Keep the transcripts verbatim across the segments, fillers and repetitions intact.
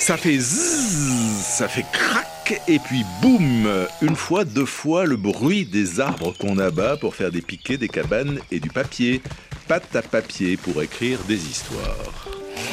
Ça fait zzzz, ça fait crac, et puis boum. Une fois, deux fois, le bruit des arbres qu'on abat pour faire des piquets, des cabanes et du papier. Pâte à papier pour écrire des histoires.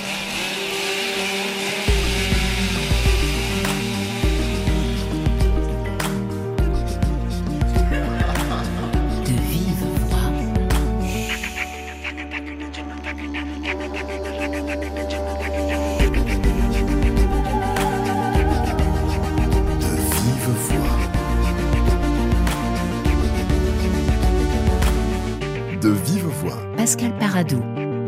De vive voix. Pascal Paradou.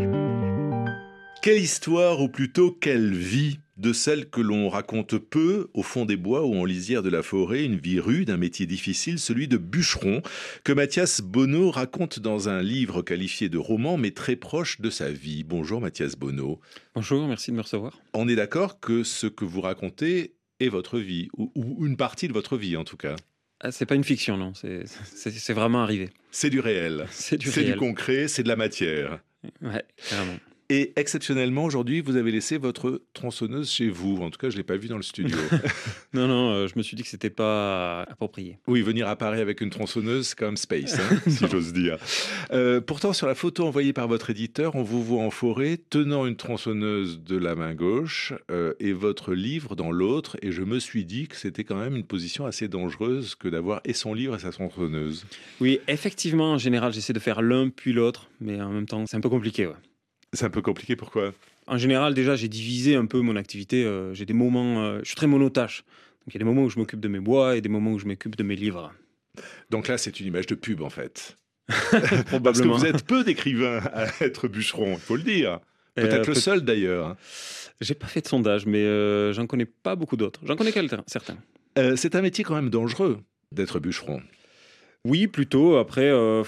Quelle histoire, ou plutôt quelle vie, de celle que l'on raconte peu au fond des bois ou en lisière de la forêt, une vie rude, un métier difficile, celui de bûcheron, que Mathias Bonneau raconte dans un livre qualifié de roman, mais très proche de sa vie. Bonjour Mathias Bonneau. Bonjour, merci de me recevoir. On est d'accord que ce que vous racontez est votre vie, ou, ou une partie de votre vie en tout cas. Ah, c'est pas une fiction, non, c'est, c'est, c'est vraiment arrivé. C'est du réel, c'est du c'est réel. du concret, c'est de la matière. Ouais, carrément. Et exceptionnellement, aujourd'hui, vous avez laissé votre tronçonneuse chez vous. En tout cas, je ne l'ai pas vu dans le studio. non, non, euh, je me suis dit que c'était pas approprié. Oui, venir à Paris avec une tronçonneuse, c'est quand même space, hein, si j'ose dire. Euh, pourtant, sur la photo envoyée par votre éditeur, on vous voit en forêt, tenant une tronçonneuse de la main gauche euh, et votre livre dans l'autre. Et je me suis dit que c'était quand même une position assez dangereuse que d'avoir et son livre et sa tronçonneuse. Oui, effectivement, en général, j'essaie de faire l'un puis l'autre, mais en même temps, c'est un peu compliqué, ouais. C'est un peu compliqué, pourquoi ? En général, déjà, j'ai divisé un peu mon activité. Euh, j'ai des moments... Euh, je suis très monotâche. Donc, il y a des moments où je m'occupe de mes bois et des moments où je m'occupe de mes livres. Donc là, c'est une image de pub, en fait. Probablement. Parce que vous êtes peu d'écrivains à être bûcheron, il faut le dire. Peut-être euh, le peut... seul, d'ailleurs. J'ai pas fait de sondage, mais euh, j'en connais pas beaucoup d'autres. J'en connais quelques, certains. Euh, c'est un métier quand même dangereux, d'être bûcheron. Oui, plutôt. Après... Euh...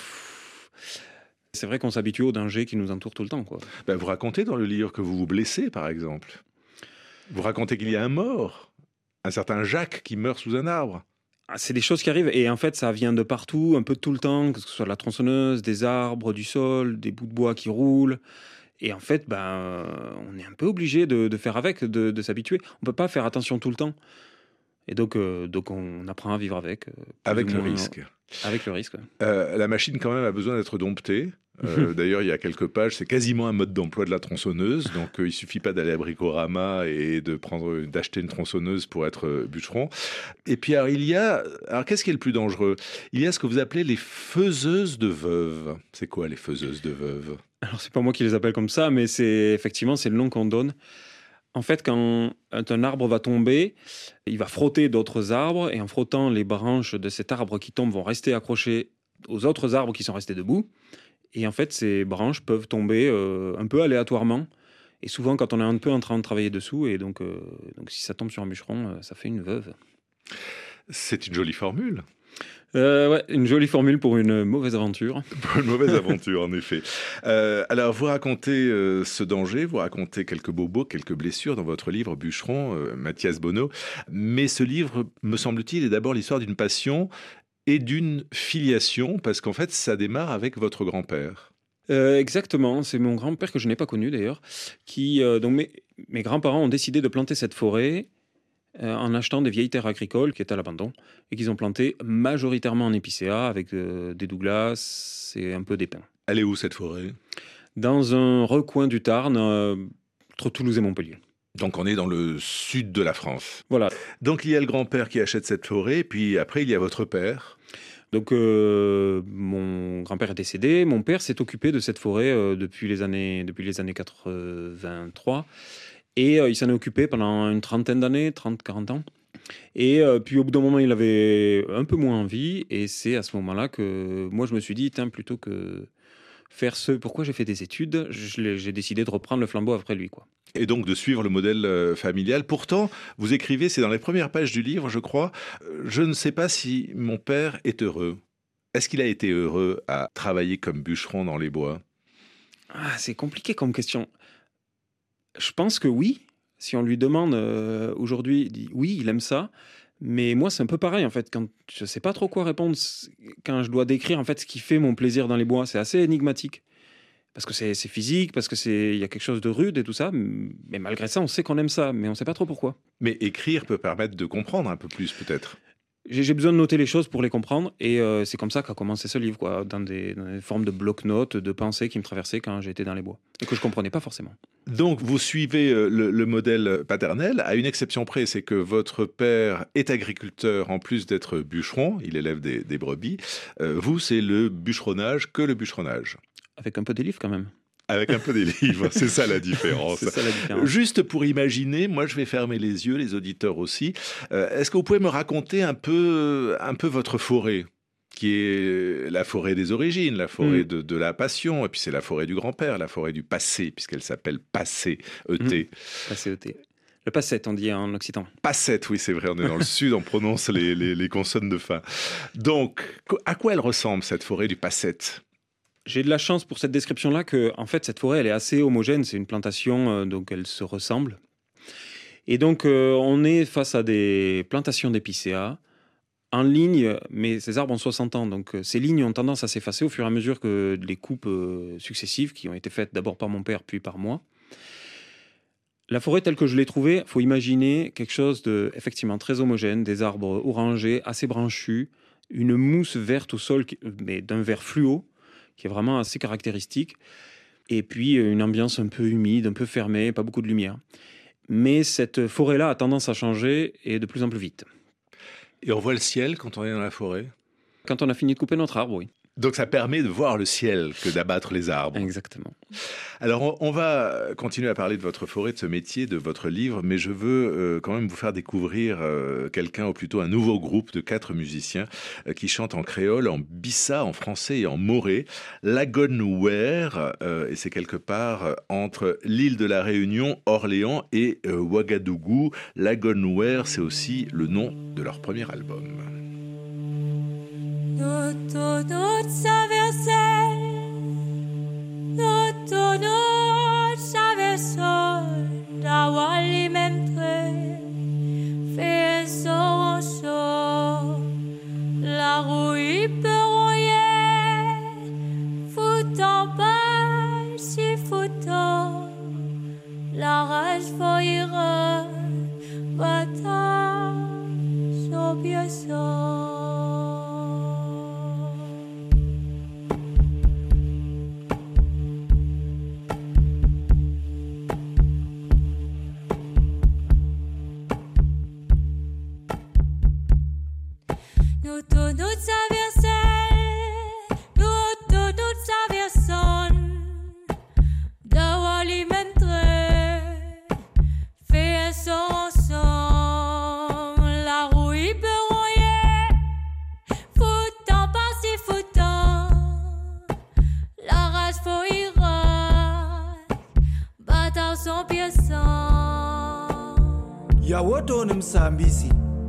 C'est vrai qu'on s'habitue aux dangers qui nous entourent tout le temps, quoi. Ben, vous racontez dans le livre que vous vous blessez, par exemple. Vous racontez qu'il y a un mort, un certain Jacques qui meurt sous un arbre. Ah, c'est des choses qui arrivent, et en fait, ça vient de partout, un peu de tout le temps, que ce soit la tronçonneuse, des arbres, du sol, des bouts de bois qui roulent. Et en fait, ben, on est un peu obligé de, de faire avec, de, de s'habituer. On ne peut pas faire attention tout le temps. Et donc, euh, donc on apprend à vivre avec. Euh, avec le moins, risque. Avec le risque. Euh, la machine, quand même, a besoin d'être domptée. Euh, d'ailleurs, il y a quelques pages, c'est quasiment un mode d'emploi de la tronçonneuse. Donc, euh, il suffit pas d'aller à Bricorama et de prendre, d'acheter une tronçonneuse pour être euh, bûcheron. Et puis, alors, il y a... Alors, qu'est-ce qui est le plus dangereux ? Il y a ce que vous appelez les faiseuses de veuves. C'est quoi, les faiseuses de veuves ? Alors, c'est pas moi qui les appelle comme ça, mais c'est effectivement, c'est le nom qu'on donne. En fait, quand un arbre va tomber, il va frotter d'autres arbres, et en frottant, les branches de cet arbre qui tombe vont rester accrochées aux autres arbres qui sont restés debout. Et en fait, ces branches peuvent tomber euh, un peu aléatoirement. Et souvent, quand on est un peu en train de travailler dessous, et donc, euh, donc si ça tombe sur un bûcheron, euh, ça fait une veuve. C'est une jolie formule. Euh, ouais, une jolie formule pour une mauvaise aventure. Pour une mauvaise aventure, en effet. Euh, alors, vous racontez euh, ce danger, vous racontez quelques bobos, quelques blessures dans votre livre Bûcheron, euh, Mathias Bonneau. Mais ce livre, me semble-t-il, est d'abord l'histoire d'une passion et d'une filiation, parce qu'en fait, ça démarre avec votre grand-père. Euh, exactement, c'est mon grand-père que je n'ai pas connu d'ailleurs, qui euh, donc mes, mes grands-parents ont décidé de planter cette forêt euh, en achetant des vieilles terres agricoles qui étaient à l'abandon et qu'ils ont plantées majoritairement en épicéa avec euh, des douglas et un peu d'épins. Elle est où cette forêt ? Dans un recoin du Tarn, euh, entre Toulouse et Montpellier. Donc on est dans le sud de la France. Voilà. Donc il y a le grand-père qui achète cette forêt, puis après il y a votre père. Donc euh, mon grand-père est décédé, mon père s'est occupé de cette forêt euh, depuis les années depuis les années quatre-vingt-trois et euh, il s'en est occupé pendant une trentaine d'années, trente à quarante ans. Et euh, puis au bout d'un moment, il avait un peu moins envie, et c'est à ce moment-là que moi je me suis dit, tiens, plutôt que faire ce pourquoi j'ai fait des études, je j'ai décidé de reprendre le flambeau après lui, quoi. Et donc de suivre le modèle euh, familial. Pourtant, vous écrivez, c'est dans les premières pages du livre, je crois, euh, je ne sais pas si mon père est heureux. Est-ce qu'il a été heureux à travailler comme bûcheron dans les bois ? Ah, c'est compliqué comme question. Je pense que oui. Si on lui demande euh, aujourd'hui, il dit oui, il aime ça. Mais moi, c'est un peu pareil, en fait. Quand je ne sais pas trop quoi répondre quand je dois décrire en fait, ce qui fait mon plaisir dans les bois. C'est assez énigmatique. parce que c'est, c'est physique, parce que c'est, il y a quelque chose de rude et tout ça. Mais malgré ça, on sait qu'on aime ça, mais on ne sait pas trop pourquoi. Mais écrire peut permettre de comprendre un peu plus, peut-être. J'ai, j'ai besoin de noter les choses pour les comprendre, et euh, c'est comme ça qu'a commencé ce livre, quoi, dans des, dans des formes de bloc-notes, de pensées qui me traversaient quand j'étais dans les bois, et que je ne comprenais pas forcément. Donc, vous suivez euh, le, le modèle paternel, à une exception près, c'est que votre père est agriculteur en plus d'être bûcheron, il élève des, des brebis. Euh, vous, c'est le bûcheronnage que le bûcheronnage. Avec un peu des livres quand même. Avec un peu des livres, c'est ça la différence. C'est ça la différence. Juste pour imaginer, moi je vais fermer les yeux, les auditeurs aussi. Euh, est-ce que vous pouvez me raconter un peu, un peu votre forêt, qui est la forêt des origines, la forêt Mm. de, de la passion, et puis c'est la forêt du grand-père, la forêt du passé, puisqu'elle s'appelle Passé, E T. Mm. Passé E T. Le passette, on dit en occitan. Passette, oui, c'est vrai, on est dans le sud, on prononce les, les, les consonnes de fin. Donc, à quoi elle ressemble, cette forêt du Passette ? J'ai de la chance pour cette description-là que, en fait, cette forêt, elle est assez homogène. C'est une plantation, euh, donc elle se ressemble. Et donc, euh, on est face à des plantations d'épicéas en ligne, mais ces arbres ont soixante ans. Donc, euh, ces lignes ont tendance à s'effacer au fur et à mesure que les coupes euh, successives, qui ont été faites d'abord par mon père, puis par moi. La forêt telle que je l'ai trouvée, il faut imaginer quelque chose de effectivement très homogène, des arbres orangés, assez branchus, une mousse verte au sol, qui- mais d'un vert fluo, qui est vraiment assez caractéristique. Et puis euh, une ambiance un peu humide, un peu fermée, pas beaucoup de lumière. Mais cette forêt-là a tendance à changer et de plus en plus vite. Et on voit le ciel quand on est dans la forêt ? Quand on a fini de couper notre arbre, oui. Donc ça permet de voir le ciel que d'abattre les arbres. Exactement. Alors on, on va continuer à parler de votre forêt, de ce métier, de votre livre, mais je veux euh, quand même vous faire découvrir euh, quelqu'un, ou plutôt un nouveau groupe de quatre musiciens euh, qui chantent en créole, en bissa, en français et en moré, Lagonouer, euh, et c'est quelque part euh, entre l'île de la Réunion, Orléans et euh, Ouagadougou. Lagonouer, c'est aussi le nom de leur premier album. Notonot saversel, notonot saversol, dawali memtre, fait son son, la rouille peroyer, foutant pas si foutant, la rage foira, bata, so bien son. Notonot saversel, notonot saverson, dawali memtre, fait son son, la rouille peroyer, foutant par si foutant, la rage foira, battant son pied sang. Yawoto ni msambisi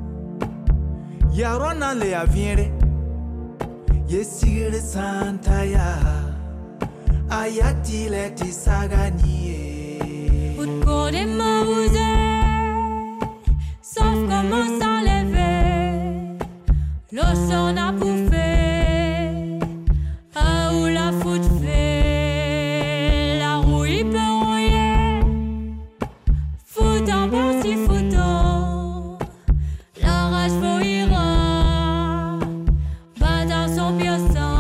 Yarona le aviere Yesire santaya Ayati le tisaganie Vous connaissez vous êtes, sauf comment s'enlever. L'océan a bouffé, à où la foot fait, la rouille peut rouiller, fout en bas si foutant, la rage fouillera, bat dans son pied sang.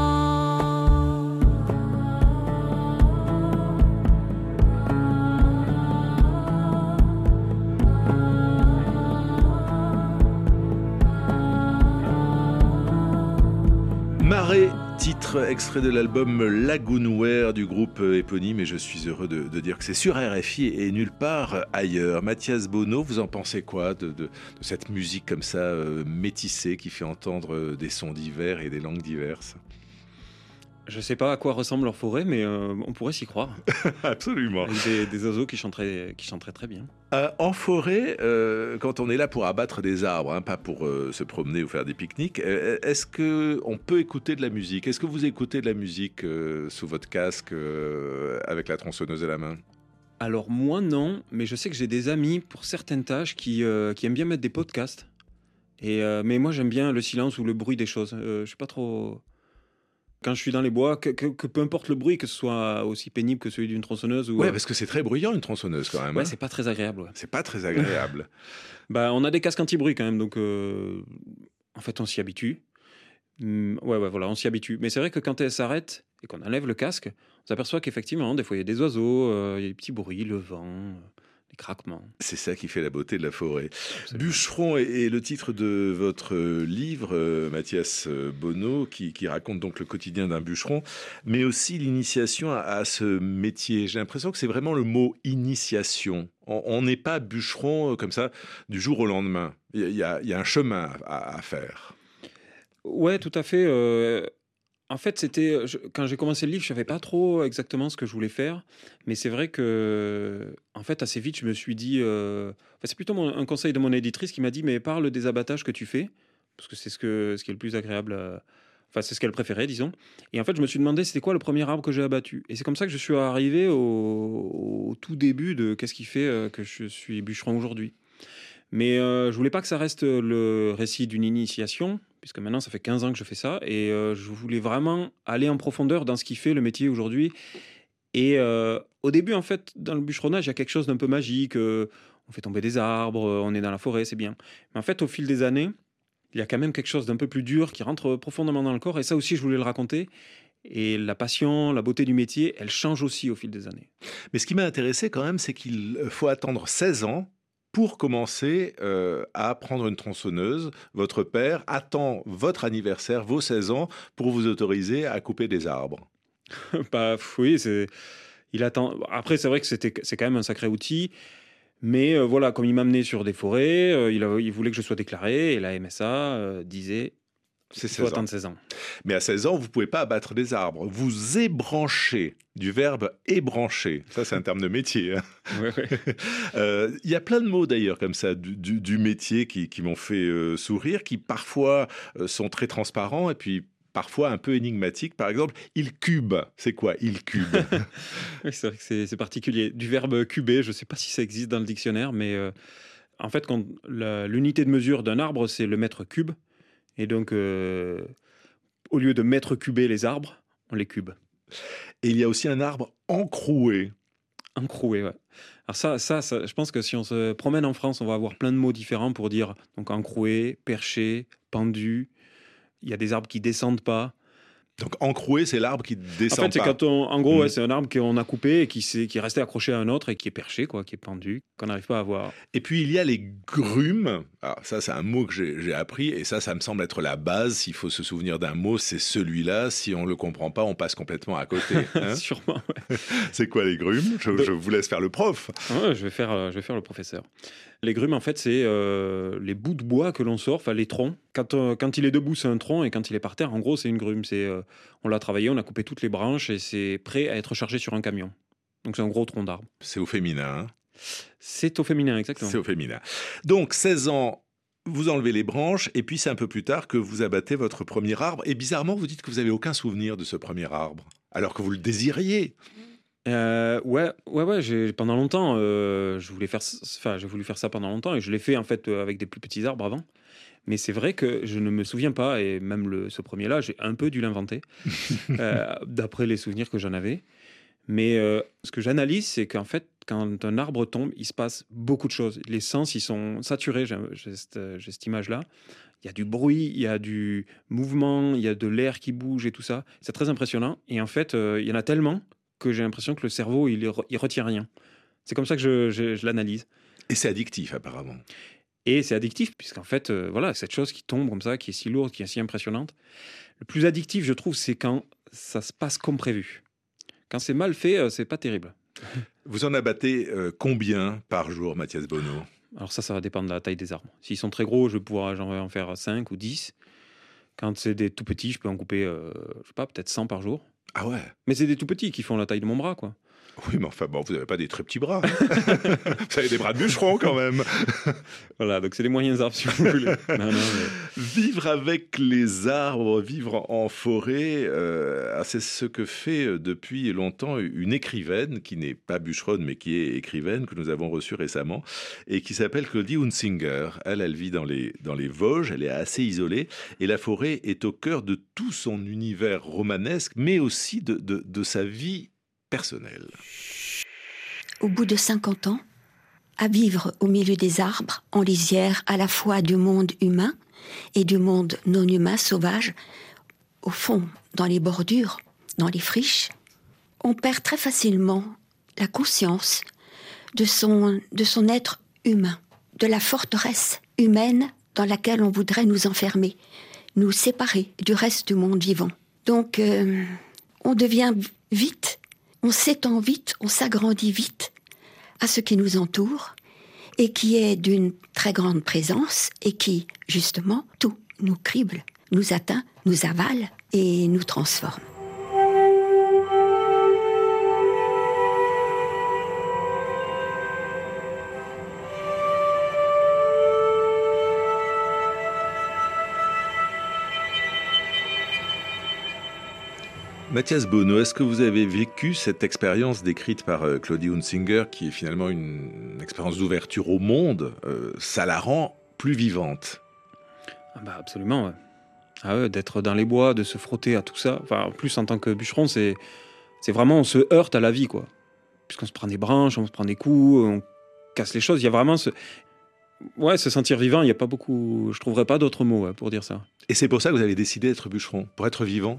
Marée, titre extrait de l'album Lagoonware du groupe éponyme, et je suis heureux de, de dire que c'est sur R F I et nulle part ailleurs. Mathias Bonneau, vous en pensez quoi de, de, de cette musique comme ça euh, métissée qui fait entendre des sons divers et des langues diverses? Je sais pas à quoi ressemble leur forêt, mais euh, on pourrait s'y croire. Absolument. Avec des, des oiseaux qui chanteraient, qui chanteraient très bien. Euh, en forêt, euh, quand on est là pour abattre des arbres, hein, pas pour euh, se promener ou faire des pique-niques, euh, est-ce qu'on peut écouter de la musique? Est-ce que vous écoutez de la musique euh, sous votre casque euh, avec la tronçonneuse à la main? Alors moi non, mais je sais que j'ai des amis pour certaines tâches qui, euh, qui aiment bien mettre des podcasts. Et, euh, mais moi j'aime bien le silence ou le bruit des choses. Euh, je suis pas trop... quand je suis dans les bois, que, que- que peu importe le bruit, que ce soit aussi pénible que celui d'une tronçonneuse ou. Ouais, euh, parce que c'est très bruyant une tronçonneuse quand même. ouais, hein. c'est pas très agréable. Ouais. C'est pas très agréable. Bah, on a des casques anti-bruit quand même, donc euh, en fait, on s'y habitue. Hum, ouais, ouais, voilà, on s'y habitue. Mais c'est vrai que quand elle s'arrête et qu'on enlève le casque, on s'aperçoit qu'effectivement, des fois, il y a des oiseaux, euh, il y a des petits bruits, le vent, euh, des craquements. C'est ça qui fait la beauté de la forêt. Absolument. Bûcheron est, est le titre de votre euh, livre, euh, Mathias euh, Bonneau, qui, qui raconte donc le quotidien d'un bûcheron, mais aussi l'initiation à, à ce métier. J'ai l'impression que c'est vraiment le mot initiation. On on n'est pas bûcheron euh, comme ça du jour au lendemain. Il y a, il y a- il y a un chemin à, à faire. Ouais, tout à fait. euh, En fait, c'était je- quand j'ai commencé le livre, je savais pas trop exactement ce que je voulais faire, mais c'est vrai que, en fait, assez vite, je me suis dit, euh, enfin, c'est plutôt mon- un conseil de mon éditrice qui m'a dit, mais parle des abattages que tu fais, parce que c'est ce que ce qui est le plus agréable. à- Enfin, c'est ce qu'elle préférait, disons. Et en fait, je me suis demandé, c'était quoi le premier arbre que j'ai abattu. Et c'est comme ça que je suis arrivé au, au tout début de qu'est-ce qui fait euh, que je suis bûcheron aujourd'hui. Mais euh, je voulais pas que ça reste le récit d'une initiation, puisque maintenant ça fait quinze ans que je fais ça, et euh, je voulais vraiment aller en profondeur dans ce qui fait le métier aujourd'hui. Et euh, au début, en fait, dans le bûcheronnage, il y a quelque chose d'un peu magique. euh, on fait tomber des arbres, euh, on est dans la forêt, c'est bien. Mais en fait, au fil des années, il y a quand même quelque chose d'un peu plus dur qui rentre profondément dans le corps, et ça aussi, je voulais le raconter. Et la passion, la beauté du métier, elle change aussi au fil des années. Mais ce qui m'a intéressé quand même, c'est qu'il faut attendre seize ans pour commencer euh, à prendre une tronçonneuse. Votre père attend votre anniversaire, vos seize ans, pour vous autoriser à couper des arbres. Bah pff, oui, c'est. Il attend. Après, c'est vrai que c'était, c'est quand même un sacré outil. Mais euh, voilà, comme il m'amenait sur des forêts, euh, il, a- il voulait que je sois déclaré. Et la M S A euh, disait C'est il faut seize ans. attendre seize ans. Mais à seize ans, vous ne pouvez pas abattre des arbres. Vous ébranchez, du verbe ébrancher. Ça, c'est un terme de métier. hein. Ouais, ouais. Euh, Il y a plein de mots d'ailleurs comme ça du, du- du métier qui, qui m'ont fait euh, sourire, qui parfois euh, sont très transparents et puis parfois un peu énigmatiques. Par exemple, il cube. C'est quoi, il cube? Oui, c'est vrai que c'est, c'est particulier. Du verbe cuber, je ne sais pas si ça existe dans le dictionnaire, mais euh, en fait, quand la- l'unité de mesure d'un arbre, c'est le mètre cube. Et donc, euh, au lieu de mètre cuber les arbres, on les cube. Et il y a aussi un arbre encroué. Encroué, ouais. Alors ça, ça, ça, je pense que si on se promène en France, on va avoir plein de mots différents pour dire donc encroué, perché, pendu. Il y a des arbres qui descendent pas. Donc encroué, c'est l'arbre qui En descend fait, c'est pas. quand on, en gros, Mm. ouais, c'est un arbre qu'on a coupé et qui, s'est- qui est resté accroché à un autre et qui est perché, quoi, qui est pendu, qu'on n'arrive pas à voir. Et puis il y a les grumes. Alors ça, c'est un mot que j'ai j'ai appris et ça, ça me semble être la base. S'il faut se souvenir d'un mot, c'est celui-là. Si on le comprend pas, on passe complètement à côté. hein. Sûrement. Ouais. C'est quoi les grumes je, je vous laisse faire le prof. Ah ouais, je vais faire, euh, je vais faire le professeur. Les grumes, en fait, c'est euh, les bouts de bois que l'on sort, enfin les troncs. Quand, euh, quand il est debout, c'est un tronc, et quand il est par terre, en gros, c'est une grume. C'est, euh, on l'a travaillé, on a coupé toutes les branches, et c'est prêt à être chargé sur un camion. Donc c'est un gros tronc d'arbre. C'est au féminin. hein. C'est au féminin, exactement. C'est au féminin. Donc seize ans. Vous enlevez les branches et puis c'est un peu plus tard que vous abattez votre premier arbre. Et bizarrement, vous dites que vous avez aucun souvenir de ce premier arbre, alors que vous le désiriez. Euh, ouais, ouais, ouais. J'ai, pendant longtemps, euh, je voulais faire, c- enfin, j'ai voulu faire ça pendant longtemps, et je l'ai fait en fait euh, avec des plus petits arbres avant. Mais c'est vrai que je ne me souviens pas, et même le, ce premier-là, j'ai un peu dû l'inventer, euh, d'après les souvenirs que j'en avais. Mais euh, ce que j'analyse, c'est qu'en fait, quand un arbre tombe, il se passe beaucoup de choses. Les sens, ils sont saturés, j'ai, j'ai cette, j'ai cette image-là. Il y a du bruit, il y a du mouvement, il y a de l'air qui bouge et tout ça. C'est très impressionnant. Et en fait, euh, il y en a tellement que j'ai l'impression que le cerveau, il, re- il retient rien. C'est comme ça que je, je- je l'analyse. Et c'est addictif apparemment. Et c'est addictif, puisqu'en fait, euh, voilà, cette chose qui tombe comme ça, qui est si lourde, qui est si impressionnante. Le plus addictif, je trouve, c'est quand ça se passe comme prévu. Quand c'est mal fait, euh, c'est pas terrible. Vous en abattez euh, combien par jour, Mathias Bonneau? Alors ça, ça va dépendre de la taille des arbres. S'ils sont très gros, je vais pouvoir j'en vais en faire cinq ou dix. Quand c'est des tout petits, je peux en couper, euh, je sais pas, peut-être cent par jour. Ah ouais. Mais c'est des tout petits qui font la taille de mon bras, quoi. Oui, mais enfin, bon, vous n'avez pas des très petits bras. Vous avez des bras de bûcheron quand même. Voilà, donc c'est les moyens arbres si vous voulez. Non, non, mais... Vivre avec les arbres, vivre en forêt, euh, c'est ce que fait depuis longtemps une écrivaine qui n'est pas bûcheronne mais qui est écrivaine, que nous avons reçue récemment et qui s'appelle Claudie Hunsinger. Elle, elle vit dans les, dans les Vosges, elle est assez isolée et la forêt est au cœur de tout son univers romanesque mais aussi de, de, de sa vie personnelle. Au bout de cinquante ans, à vivre au milieu des arbres, en lisière à la fois du monde humain et du monde non humain sauvage, au fond, dans les bordures, dans les friches, on perd très facilement la conscience de son, de son être humain, de la forteresse humaine dans laquelle on voudrait nous enfermer, nous séparer du reste du monde vivant. Donc, euh, on devient vite, on s'étend vite, on s'agrandit vite à ce qui nous entoure et qui est d'une très grande présence et qui, justement, tout nous crible, nous atteint, nous avale et nous transforme. Mathias Bonneau, est-ce que vous avez vécu cette expérience décrite par euh, Claudie Hunsinger, qui est finalement une, une expérience d'ouverture au monde, euh, ça la rend plus vivante? Ah bah absolument, ouais. Ah ouais, d'être dans les bois, de se frotter à tout ça. Enfin, en plus, en tant que bûcheron, c'est, c'est vraiment, on se heurte à la vie, quoi. Puisqu'on se prend des branches, on se prend des coups, on casse les choses. Il y a vraiment ce... Ouais, se sentir vivant, il n'y a pas beaucoup... Je ne trouverais pas d'autres mots ouais, pour dire ça. Et c'est pour ça que vous avez décidé d'être bûcheron, pour être vivant?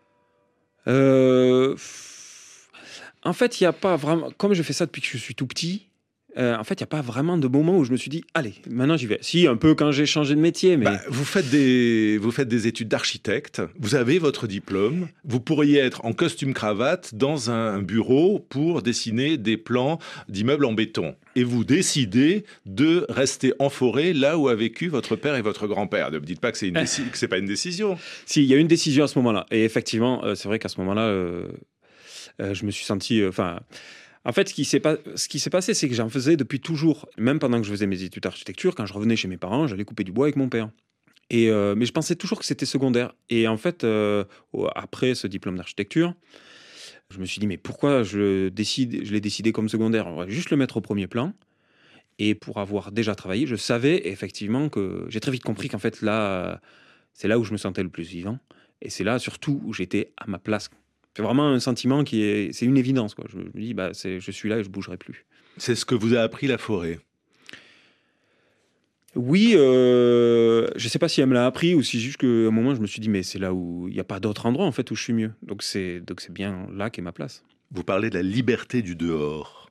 Euh, en fait, il n'y a pas vraiment... Comme je fais ça depuis que je suis tout petit, euh, en fait, il n'y a pas vraiment de moment où je me suis dit « Allez, maintenant j'y vais ». Si, un peu quand j'ai changé de métier, mais... Bah, vous, faites des, vous faites des études d'architecte, vous avez votre diplôme, vous pourriez être en costume-cravate dans un bureau pour dessiner des plans d'immeubles en béton. Et vous décidez de rester en forêt là où a vécu votre père et votre grand-père. Ne me dites pas que c'est, une déci- que c'est pas une décision. Si, il y a une décision à ce moment-là. Et effectivement, euh, c'est vrai qu'à ce moment-là, euh, euh, je me suis senti... Enfin, euh, en fait, ce qui, s'est pas, ce qui s'est passé, c'est que j'en faisais depuis toujours. Même pendant que je faisais mes études d'architecture, quand je revenais chez mes parents, j'allais couper du bois avec mon père. Et, euh, mais je pensais toujours que c'était secondaire. Et en fait, euh, après ce diplôme d'architecture, je me suis dit, mais pourquoi je, décide, je l'ai décidé comme secondaire? On va juste le mettre au premier plan. Et pour avoir déjà travaillé, je savais effectivement que... J'ai très vite compris qu'en fait, là, c'est là où je me sentais le plus vivant. Et c'est là, surtout, où j'étais à ma place. C'est vraiment un sentiment qui est... C'est une évidence, quoi. Je me dis, bah, c'est, je suis là et je ne bougerai plus. C'est ce que vous a appris la forêt? Oui, euh, je ne sais pas si elle me l'a appris ou si juste qu'à un moment, je me suis dit, mais c'est là où il n'y a pas d'autre endroit, en fait, où je suis mieux. Donc c'est, donc c'est bien là qu'est ma place. Vous parlez de la liberté du dehors.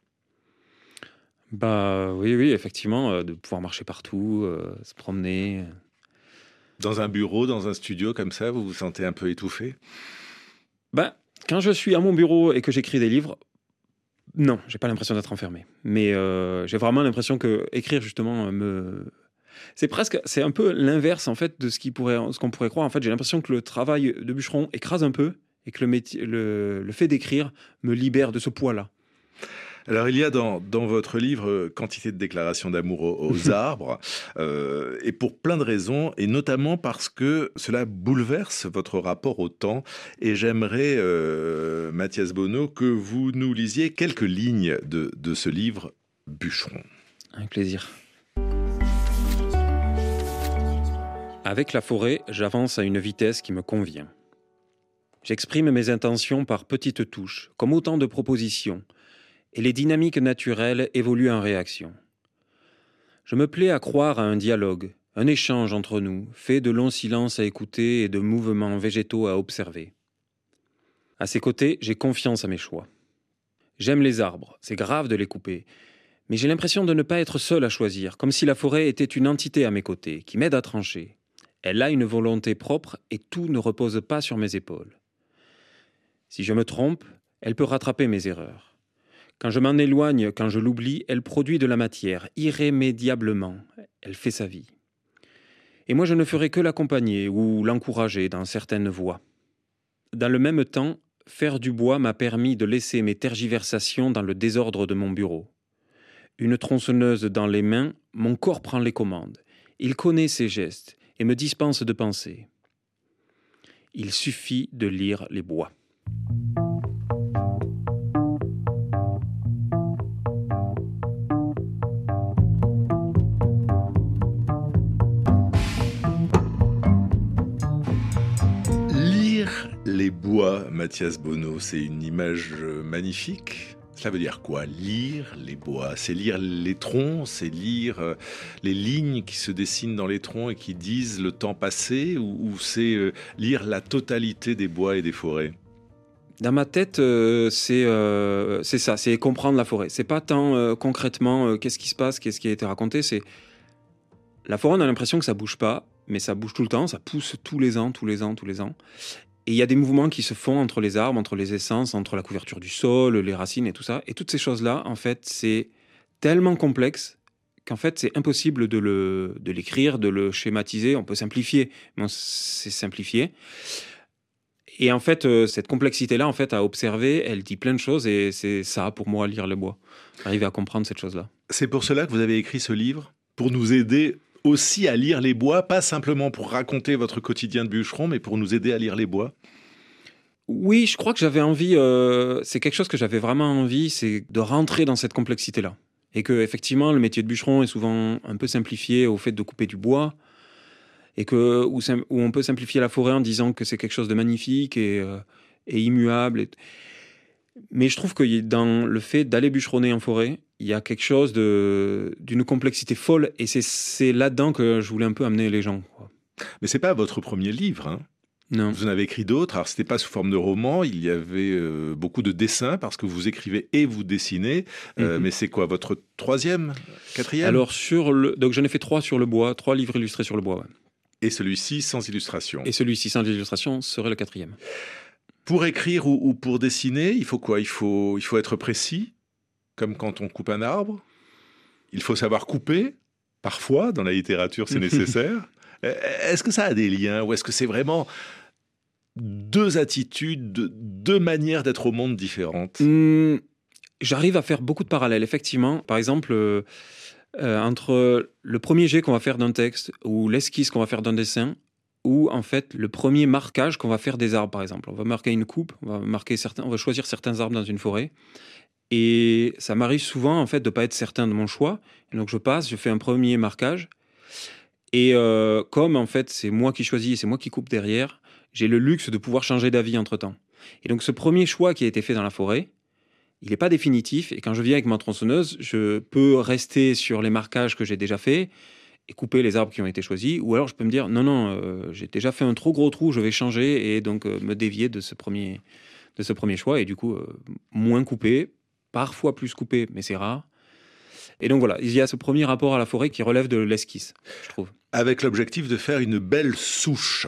Bah oui, oui, effectivement, euh, de pouvoir marcher partout, euh, se promener. Dans un bureau, dans un studio comme ça, vous vous sentez un peu étouffé? Bah, quand je suis à mon bureau et que j'écris des livres, non, j'ai pas l'impression d'être enfermé. Mais euh, j'ai vraiment l'impression que écrire justement me... C'est presque, c'est un peu l'inverse en fait de ce, qui pourrait, ce qu'on pourrait croire. En fait, j'ai l'impression que le travail de bûcheron écrase un peu et que le, métier, le, le fait d'écrire me libère de ce poids-là. Alors, il y a dans, dans votre livre euh, quantité de déclarations d'amour aux, aux arbres, euh, et pour plein de raisons, et notamment parce que cela bouleverse votre rapport au temps. Et j'aimerais, euh, Mathias Bonneau, que vous nous lisiez quelques lignes de, de ce livre Bûcheron. Avec plaisir. Avec la forêt, j'avance à une vitesse qui me convient. J'exprime mes intentions par petites touches, comme autant de propositions, et les dynamiques naturelles évoluent en réaction. Je me plais à croire à un dialogue, un échange entre nous, fait de longs silences à écouter et de mouvements végétaux à observer. À ses côtés, j'ai confiance à mes choix. J'aime les arbres, c'est grave de les couper, mais j'ai l'impression de ne pas être seul à choisir, comme si la forêt était une entité à mes côtés, qui m'aide à trancher. Elle a une volonté propre et tout ne repose pas sur mes épaules. Si je me trompe, elle peut rattraper mes erreurs. Quand je m'en éloigne, quand je l'oublie, elle produit de la matière, irrémédiablement. Elle fait sa vie. Et moi, je ne ferai que l'accompagner ou l'encourager dans certaines voies. Dans le même temps, faire du bois m'a permis de laisser mes tergiversations dans le désordre de mon bureau. Une tronçonneuse dans les mains, mon corps prend les commandes. Il connaît ses gestes et me dispense de penser. Il suffit de lire les bois. Lire les bois, Mathias Bonneau, c'est une image magnifique. Cela veut dire quoi? Lire les bois, c'est lire les troncs, c'est lire euh, les lignes qui se dessinent dans les troncs et qui disent le temps passé, ou, ou c'est euh, lire la totalité des bois et des forêts? Dans ma tête, euh, c'est euh, c'est ça, c'est comprendre la forêt. C'est pas tant euh, concrètement euh, qu'est-ce qui se passe, qu'est-ce qui a été raconté, c'est la forêt, on a l'impression que ça bouge pas, mais ça bouge tout le temps, ça pousse tous les ans, tous les ans, tous les ans. Et il y a des mouvements qui se font entre les arbres, entre les essences, entre la couverture du sol, les racines et tout ça. Et toutes ces choses-là, en fait, c'est tellement complexe qu'en fait, c'est impossible de, le, de l'écrire, de le schématiser. On peut simplifier, mais on c'est simplifié. Et en fait, euh, cette complexité-là, en fait, à observer, elle dit plein de choses. Et c'est ça, pour moi, lire les bois. Arriver à comprendre cette chose-là. C'est pour cela que vous avez écrit ce livre? Pour nous aider aussi à lire les bois, pas simplement pour raconter votre quotidien de bûcheron, mais pour nous aider à lire les bois? Oui, je crois que j'avais envie, euh, c'est quelque chose que j'avais vraiment envie, c'est de rentrer dans cette complexité-là. Et que, effectivement, le métier de bûcheron est souvent un peu simplifié au fait de couper du bois, et que, où, où on peut simplifier la forêt en disant que c'est quelque chose de magnifique et, euh, et immuable. Et... Mais je trouve que dans le fait d'aller bûcheronner en forêt, il y a quelque chose de, d'une complexité folle, et c'est, c'est là-dedans que je voulais un peu amener les gens, quoi. Mais c'est pas votre premier livre, hein? Non. Vous en avez écrit d'autres. Alors, c'était pas sous forme de roman. Il y avait euh, beaucoup de dessins parce que vous écrivez et vous dessinez. Euh, mm-hmm. Mais c'est quoi, votre troisième, quatrième? Alors, sur le... Donc, j'en ai fait trois sur le bois, trois livres illustrés sur le bois. Ouais. Et celui-ci sans illustration. Et celui-ci sans illustration serait le quatrième. Pour écrire ou, ou pour dessiner, il faut quoi? Il faut, il faut être précis, comme quand on coupe un arbre. Il faut savoir couper. Parfois, dans la littérature, c'est nécessaire. Est-ce que ça a des liens, ou est-ce que c'est vraiment deux attitudes, deux manières d'être au monde différentes? mmh, J'arrive à faire beaucoup de parallèles, effectivement. Par exemple, euh, euh, entre le premier jet qu'on va faire d'un texte, ou l'esquisse qu'on va faire d'un dessin, ou en fait le premier marquage qu'on va faire des arbres, par exemple. On va marquer une coupe, on va, marquer certains, on va choisir certains arbres dans une forêt. Et ça m'arrive souvent en fait, de ne pas être certain de mon choix. Et donc je passe, je fais un premier marquage. Et euh, comme en fait c'est moi qui choisis et c'est moi qui coupe derrière, j'ai le luxe de pouvoir changer d'avis entre-temps. Et donc ce premier choix qui a été fait dans la forêt, il n'est pas définitif. Et quand je viens avec ma tronçonneuse, je peux rester sur les marquages que j'ai déjà faits et couper les arbres qui ont été choisis. Ou alors je peux me dire non, non, euh, j'ai déjà fait un trop gros trou, je vais changer et donc euh, me dévier de ce premier, de ce premier choix. Et du coup, euh, moins couper, parfois plus couper, mais c'est rare. Et donc voilà, il y a ce premier rapport à la forêt qui relève de l'esquisse, je trouve. Avec l'objectif de faire une belle souche.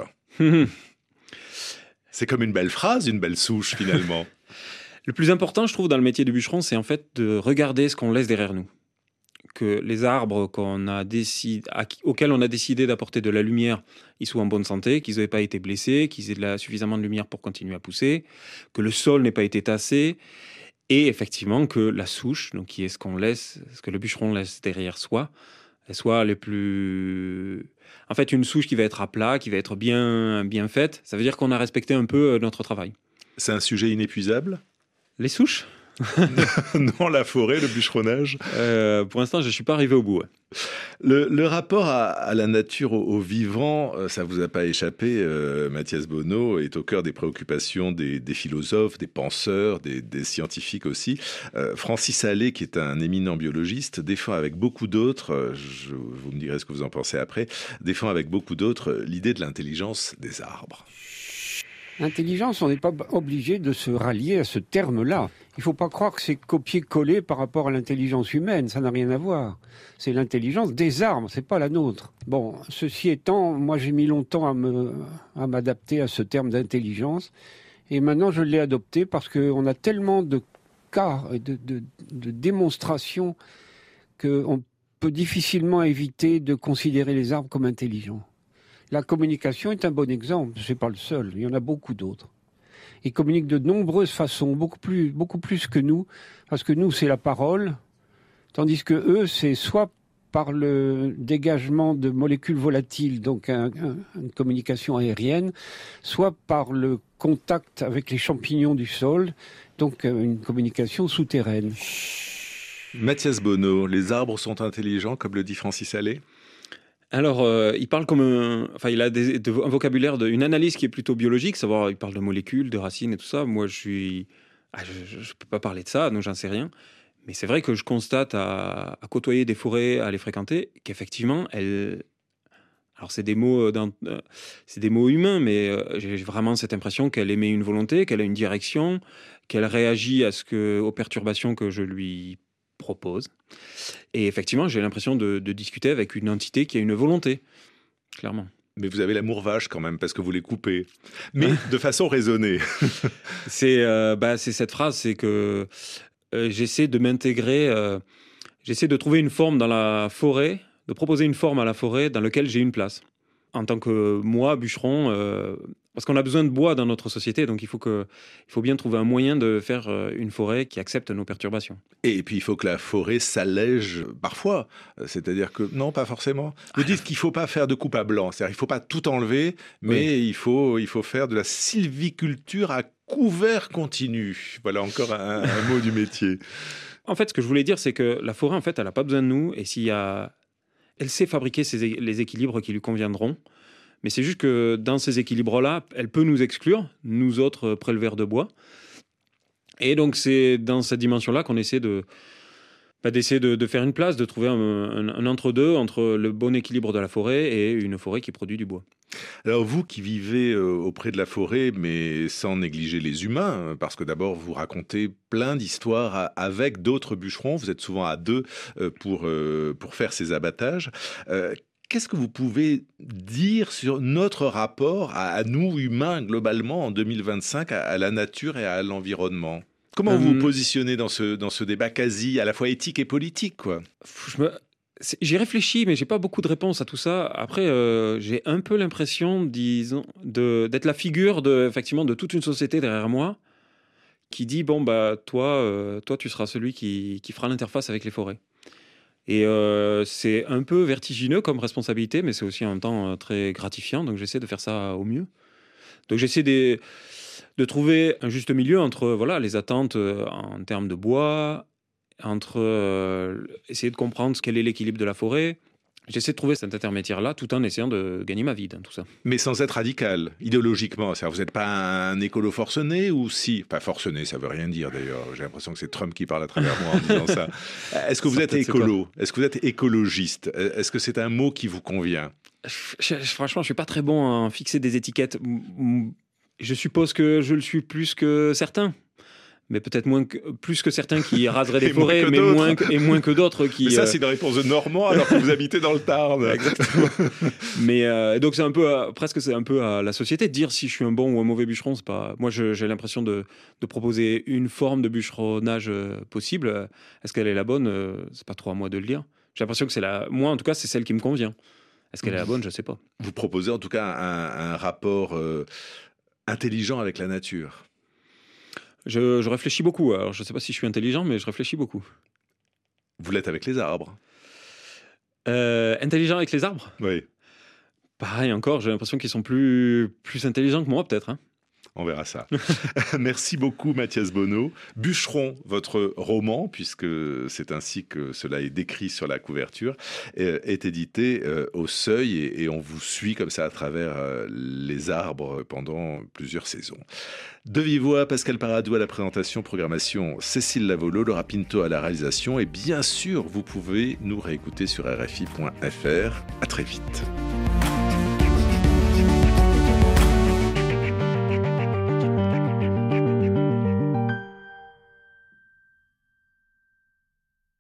C'est comme une belle phrase, une belle souche finalement. Le plus important, je trouve, dans le métier de bûcheron, c'est en fait de regarder ce qu'on laisse derrière nous. Que les arbres qu'on a décidé, auxquels on a décidé d'apporter de la lumière, ils soient en bonne santé, qu'ils n'aient pas été blessés, qu'ils aient de la, suffisamment de lumière pour continuer à pousser, que le sol n'ait pas été tassé. Et effectivement, que la souche, donc qui est ce qu'on laisse, ce que le bûcheron laisse derrière soi, elle soit les plus... En fait, une souche qui va être à plat, qui va être bien, bien faite, ça veut dire qu'on a respecté un peu notre travail. C'est un sujet inépuisable? Les souches? Non, la forêt, le bûcheronnage. Euh, pour l'instant, je ne suis pas arrivé au bout. Ouais. Le, le rapport à, à la nature, au, au vivant, ça ne vous a pas échappé, euh, Mathias Bonneau, est au cœur des préoccupations des, des philosophes, des penseurs, des, des scientifiques aussi. Euh, Francis Allais, qui est un éminent biologiste, défend avec beaucoup d'autres, je, vous me direz ce que vous en pensez après, défend avec beaucoup d'autres l'idée de l'intelligence des arbres. L'intelligence, on n'est pas obligé de se rallier à ce terme-là. Il ne faut pas croire que c'est copier-coller par rapport à l'intelligence humaine, ça n'a rien à voir. C'est l'intelligence des arbres, c'est pas la nôtre. Bon, ceci étant, moi j'ai mis longtemps à, me, à m'adapter à ce terme d'intelligence, et maintenant je l'ai adopté parce qu'on a tellement de cas et de, de, de démonstrations qu'on peut difficilement éviter de considérer les arbres comme intelligents. La communication est un bon exemple, c'est pas le seul, il y en a beaucoup d'autres. Ils communiquent de nombreuses façons, beaucoup plus, beaucoup plus que nous, parce que nous, c'est la parole, tandis que eux, c'est soit par le dégagement de molécules volatiles, donc un, un, une communication aérienne, soit par le contact avec les champignons du sol, donc une communication souterraine. Mathias Bonneau, les arbres sont intelligents, comme le dit Francis Allais ? Alors, euh, il parle comme un... Enfin, il a des, de, un vocabulaire, de, une analyse qui est plutôt biologique, savoir, il parle de molécules, de racines et tout ça. Moi, je suis... Ah, je ne peux pas parler de ça, donc j'en sais rien. Mais c'est vrai que je constate à, à côtoyer des forêts, à les fréquenter, qu'effectivement, elles... Alors, c'est des mots, dans, euh, c'est des mots humains, mais euh, j'ai vraiment cette impression qu'elle émet une volonté, qu'elle a une direction, qu'elle réagit à ce que, aux perturbations que je lui propose. Et effectivement, j'ai l'impression de, de discuter avec une entité qui a une volonté, clairement. Mais vous avez l'amour vache quand même, parce que vous les coupez. Mais de façon raisonnée. c'est, euh, bah, c'est cette phrase, c'est que euh, j'essaie de m'intégrer, euh, j'essaie de trouver une forme dans la forêt, de proposer une forme à la forêt dans laquelle j'ai une place. En tant que moi, bûcheron, euh, parce qu'on a besoin de bois dans notre société, donc il faut, que, il faut bien trouver un moyen de faire une forêt qui accepte nos perturbations. Et puis il faut que la forêt s'allège parfois, c'est-à-dire que, non, pas forcément. Vous dites qu'il ne faut pas faire de coupe à blanc, c'est-à-dire qu'il ne faut pas tout enlever, mais oui. il, faut, il faut faire de la sylviculture à couvert continu. Voilà encore un, un mot du métier. En fait, ce que je voulais dire, c'est que la forêt, en fait, elle n'a pas besoin de nous, et s'il y a... elle sait fabriquer ses, les équilibres qui lui conviendront. Mais c'est juste que dans ces équilibres-là, elle peut nous exclure, nous autres préleveurs de bois. Et donc, c'est dans cette dimension-là qu'on essaie de, bah, d'essayer de, de faire une place, de trouver un, un, un entre-deux entre le bon équilibre de la forêt et une forêt qui produit du bois. Alors vous qui vivez auprès de la forêt, mais sans négliger les humains, parce que d'abord vous racontez plein d'histoires avec d'autres bûcherons, vous êtes souvent à deux pour, pour faire ces abattages. Qu'est-ce que vous pouvez dire sur notre rapport à, à nous, humains, globalement, en deux mille vingt-cinq, à, à la nature et à l'environnement ? Comment euh, vous vous positionnez dans ce, dans ce débat quasi à la fois éthique et politique, quoi ? Je me... J'ai réfléchi, mais j'ai pas beaucoup de réponses à tout ça. Après, euh, j'ai un peu l'impression, disons, de, d'être la figure de, effectivement, de toute une société derrière moi qui dit, bon, bah, toi, euh, toi tu seras celui qui, qui fera l'interface avec les forêts. Et euh, c'est un peu vertigineux comme responsabilité, mais c'est aussi en même temps euh, très gratifiant. Donc j'essaie de faire ça au mieux. Donc j'essaie de, de trouver un juste milieu entre voilà, les attentes euh, en termes de bois, entre euh, essayer de comprendre quel est l'équilibre de la forêt. J'essaie de trouver cet intermédiaire-là tout en essayant de gagner ma vie dans tout ça. Mais sans être radical, idéologiquement. C'est-à-dire, vous n'êtes pas un écolo forcené ou si ? Pas forcené, ça ne veut rien dire d'ailleurs. J'ai l'impression que c'est Trump qui parle à travers moi en disant ça. Est-ce que vous êtes écolo ? Est-ce que vous êtes écologiste ? Est-ce que c'est un mot qui vous convient ? je, je, Franchement, je ne suis pas très bon à fixer des étiquettes. Je suppose que je le suis plus que certains. Mais peut-être moins que, plus que certains qui raseraient des forêts, mais moins que, et moins que d'autres qui... Mais ça, euh... c'est une réponse de Normand alors que vous habitez dans le Tarn. Exactement. Mais euh, donc, c'est un peu, à, presque c'est un peu à la société de dire si je suis un bon ou un mauvais bûcheron. C'est pas... Moi, je, j'ai l'impression de, de proposer une forme de bûcheronnage possible. Est-ce qu'elle est la bonne ? C'est pas trop à moi de le dire. J'ai l'impression que c'est la... Moi, en tout cas, c'est celle qui me convient. Est-ce qu'elle est la bonne ? Je sais pas. Vous proposez en tout cas un, un rapport euh, intelligent avec la nature. Je, je réfléchis beaucoup. Alors, je ne sais pas si je suis intelligent, mais je réfléchis beaucoup. Vous l'êtes avec les arbres. Euh, intelligent avec les arbres ? Oui. Pareil encore, j'ai l'impression qu'ils sont plus, plus intelligents que moi, peut-être. Hein. On verra ça. Merci beaucoup, Mathias Bonneau. Bûcheron, votre roman, puisque c'est ainsi que cela est décrit sur la couverture, est édité au Seuil et, et on vous suit comme ça à travers les arbres pendant plusieurs saisons. De vive voix, Pascal Paradou à la présentation, programmation Cécile Lavolo, Laura Pinto à la réalisation et bien sûr, vous pouvez nous réécouter sur R F I point F R. À très vite.